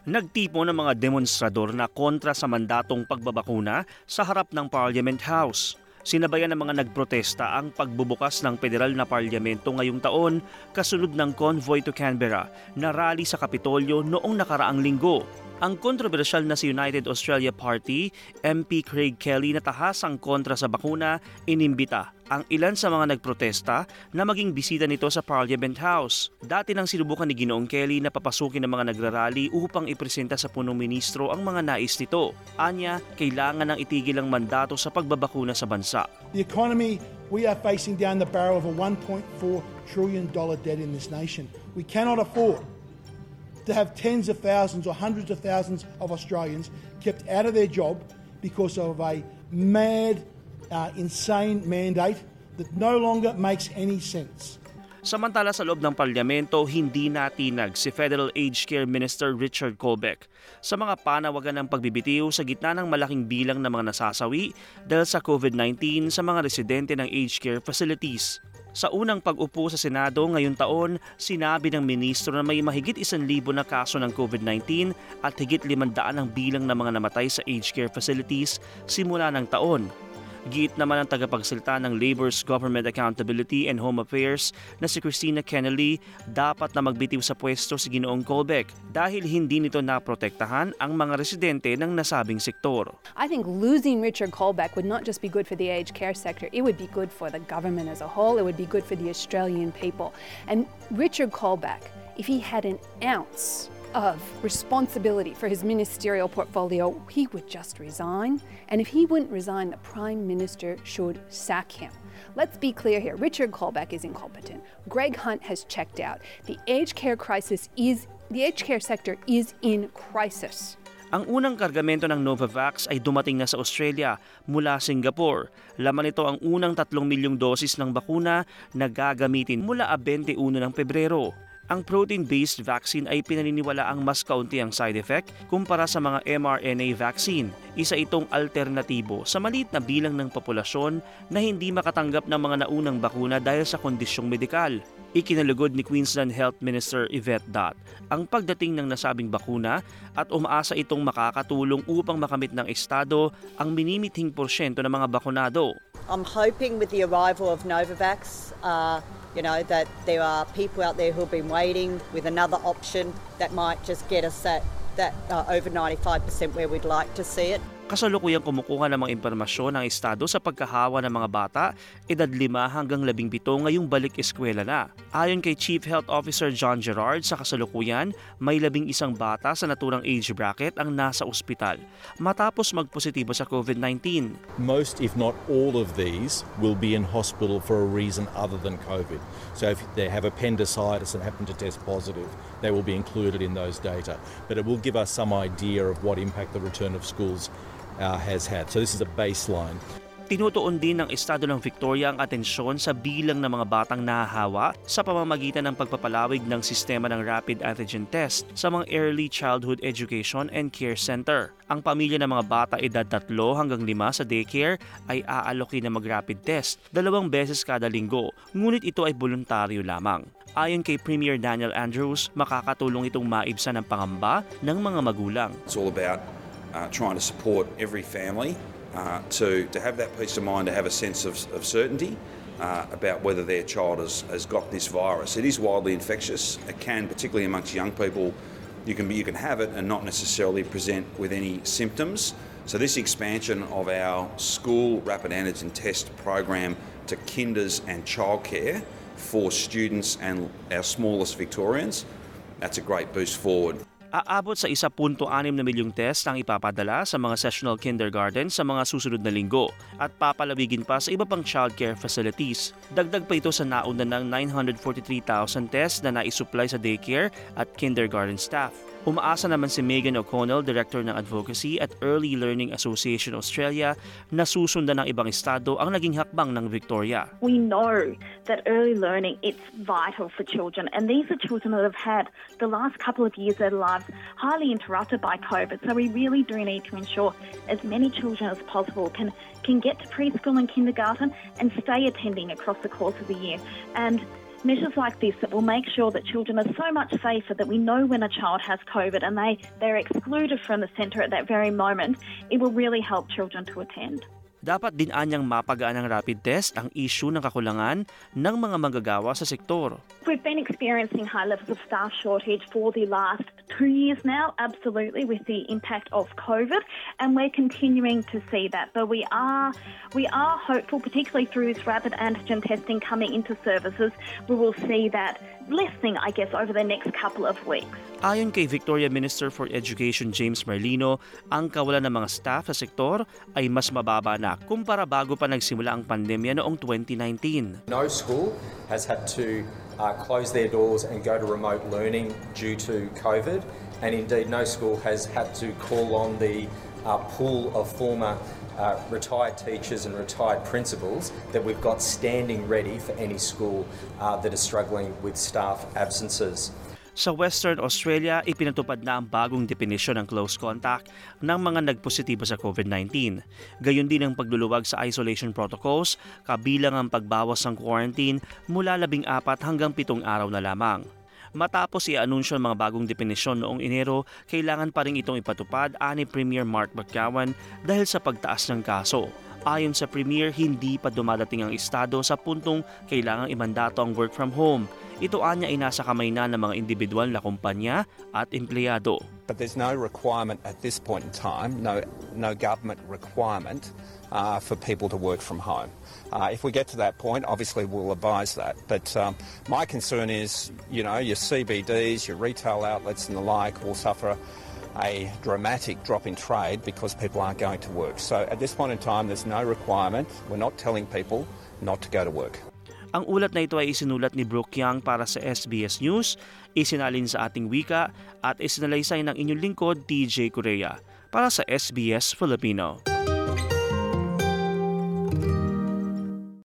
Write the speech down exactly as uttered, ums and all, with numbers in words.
Nagtipo ng mga demonstrador na kontra sa mandatong pagbabakuna sa harap ng Parliament House. Sinabayan ng mga nagprotesta ang pagbubukas ng federal na parlamento ngayong taon kasunod ng convoy to Canberra na rally sa Kapitolyo noong nakaraang linggo. Ang kontrobersyal na si United Australia Party, M P Craig Kelly na tahasang kontra sa bakuna, inimbita ang ilan sa mga nagprotesta na maging bisita nito sa Parliament House. Dati nang sinubukan ni Ginoong Kelly na papasukin ng mga nagrarally upang ipresenta sa punong ministro ang mga nais nito. Anya, kailangan ng itigil ang mandato sa pagbabakuna sa bansa. The economy, we are facing down the barrel of a one point four trillion dollars debt in this nation. We cannot afford to have tens of thousands or hundreds of thousands of Australians kept out of their job because of a mad, uh, insane mandate that no longer makes any sense. Samantala sa loob ng parlamento, hindi natinag si Federal Aged Care Minister Richard Colbeck sa mga panawagan ng pagbibitiw sa gitna ng malaking bilang ng mga nasasawi dahil sa COVID nineteen sa mga residente ng aged care facilities. Sa unang pag-upo sa Senado ngayong taon, sinabi ng ministro na may mahigit isang libo na kaso ng COVID nineteen at higit limandaan ang bilang ng mga namatay sa aged care facilities simula ng taon. Giit naman ang tagapagsalita ng Labor's Government Accountability and Home Affairs na si Christina Kennelly, dapat na magbitiw sa pwesto si Ginoong Colbeck dahil hindi nito naprotektahan ang mga residente ng nasabing sektor. I think losing Richard Colbeck would not just be good for the aged care sector, it would be good for the government as a whole, it would be good for the Australian people. And Richard Colbeck, if he had an ounce of responsibility for his ministerial portfolio, he would just resign. And if he wouldn't resign, the Prime Minister should sack him. Let's be clear here. Richard Colbeck is incompetent. Greg Hunt has checked out. The aged care crisis is, the aged care sector is in crisis. Ang unang kargamento ng Novavax ay dumating na sa Australia mula Singapore. Laman nito ang unang tatlong milyong dosis ng bakuna na gagamitin mula twenty-one ng Pebrero. Ang protein-based vaccine ay pinaniniwala ang mas kaunti ang side effect kumpara sa mga M R N A vaccine. Isa itong alternatibo sa maliit na bilang ng populasyon na hindi makatanggap ng mga naunang bakuna dahil sa kondisyong medikal. Ikinalugod ni Queensland Health Minister Yvette Dott ang pagdating ng nasabing bakuna at umaasa itong makakatulong upang makamit ng Estado ang minimithing porsyento ng mga bakunado. I'm hoping with the arrival of Novavax, uh, you know, that there are people out there who have been waiting with another option that might just get us that, that uh, over ninety-five percent where we'd like to see it. Kasalukuyang kumukuha ng mga impormasyon ng Estado sa pagkahawa ng mga bata, edad lima hanggang labing pito ngayong balik eskwela na. Ayon kay Chief Health Officer John Gerard, sa kasalukuyan, may labing isang bata sa naturang age bracket ang nasa ospital matapos magpositibo sa COVID nineteen. Most, if not all of these, will be in hospital for a reason other than COVID. So if they have appendicitis and happen to test positive, they will be included in those data. But it will give us some idea of what impact the return of schools Uh, has had. So this is a baseline. Tinutuon din ng Estado ng Victoria ang atensyon sa bilang ng mga batang nahahawa sa pamamagitan ng pagpapalawig ng sistema ng rapid antigen test sa mga Early Childhood Education and Care Center. Ang pamilya ng mga bata edad tatlo hanggang lima sa daycare ay aaloki na mag-rapid test dalawang beses kada linggo, ngunit ito ay voluntaryo lamang. Ayon kay Premier Daniel Andrews, makakatulong itong maibsan ng pangamba ng mga magulang. It's all about Uh, trying to support every family uh, to, to have that peace of mind, to have a sense of, of certainty uh, about whether their child has, has got this virus. It is wildly infectious. It can, particularly amongst young people, you can, be, you can have it and not necessarily present with any symptoms. So this expansion of our school rapid antigen test program to kinders and childcare for students and our smallest Victorians, that's a great boost forward. Aabot sa one point six na milyong test ang ipapadala sa mga sessional kindergarten sa mga susunod na linggo at papalawigin pa sa iba pang childcare facilities. Dagdag pa ito sa nauna ng nine hundred forty-three thousand tests na naisupply sa daycare at kindergarten staff. Umaasa naman si Megan O'Connell, Director ng Advocacy at Early Learning Association Australia, na susundan ng ibang estado ang naging hakbang ng Victoria. We know that early learning, it's vital for children, and these are children that have had the last couple of years of their lives highly interrupted by COVID, so we really do need to ensure as many children as possible can, can get to preschool and kindergarten and stay attending across the course of the year. And measures like this that will make sure that children are so much safer that we know when a child has COVID and they, they're excluded from the centre at that very moment, it will really help children to attend. Dapat din anyang mapagaan ng rapid test ang issue ng kakulangan ng mga manggagawa sa sektor. We've been experiencing high levels of staff shortage for the last two years now, absolutely, with the impact of COVID, and we're continuing to see that. But we are we are hopeful, particularly through this rapid antigen testing coming into services, we will see that lessening, I guess, over the next couple of weeks. Ayon kay Victoria Minister for Education James Merlino, ang kawalan ng mga staff sa sektor ay mas mababa na kumpara bago pa nagsimula ang pandemya noong twenty nineteen. No school has had to uh, close their doors and go to remote learning due to COVID, and indeed no school has had to call on the uh, pool of former uh, retired teachers and retired principals that we've got standing ready for any school uh, that is struggling with staff absences. Sa Western Australia, ipinatupad na ang bagong definisyon ng close contact ng mga nagpositibo sa COVID nineteen. Gayon din ang pagluluwag sa isolation protocols, kabilang ang pagbawas ng quarantine mula labing apat hanggang pitong araw na lamang. Matapos i-anunsyo ang mga bagong definisyon noong Enero, kailangan pa rin itong ipatupad ani Premier Mark McGowan dahil sa pagtaas ng kaso. Ayon sa Premier, hindi pa dumadating ang estado sa puntong kailangang imandato ang work from home. Ito anya ay nasa kamay na ng mga individual na kumpanya at empleyado. But there's no requirement at this point in time, no, no government requirement uh, for people to work from home. Uh, if we get to that point, obviously we'll advise that. But um, my concern is, you know, your C B Ds, your retail outlets and the like will suffer a dramatic drop in trade because people aren't going to work. So at this point in time, there's no requirement. We're not telling people not to go to work. Ang ulat na ito ay isinulat ni Brooke Young para sa S B S News, isinalin sa ating wika at isinalaysay ng inyong lingkod T J Correa para sa S B S Filipino.